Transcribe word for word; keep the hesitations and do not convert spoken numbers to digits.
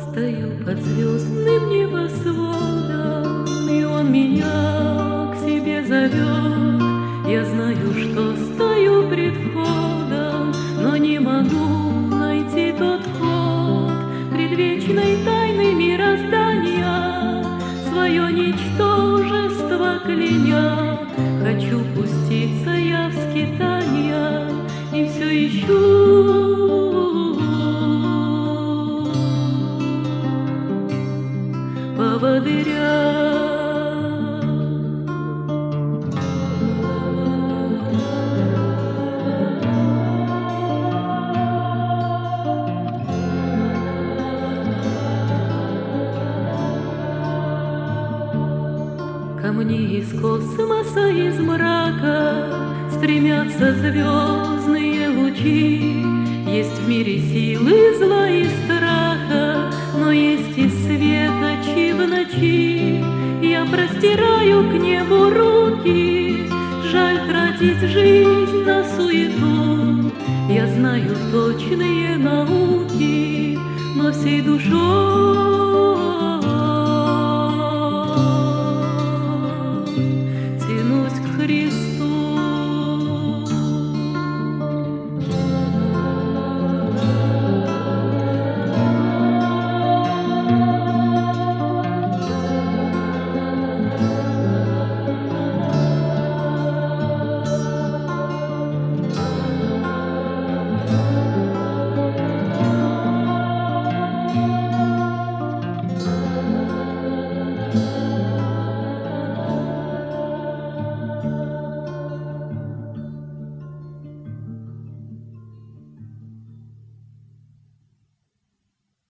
Стою под звездным небосводом, и он меня к себе зовет. Я знаю, что стою пред входом, но не могу найти тот вход. Предвечной тайны мироздания, свое ничтожество кляня, хочу пуститься я в скитания, и все ищу поводыря. Ко мне из космоса, из мрака стремятся звездные лучи. Есть в мире силы зла и страха, но есть и светочи в ночи. Я простираю к небу руки, жаль тратить жизнь на суету. Я знаю точные науки, но всей душой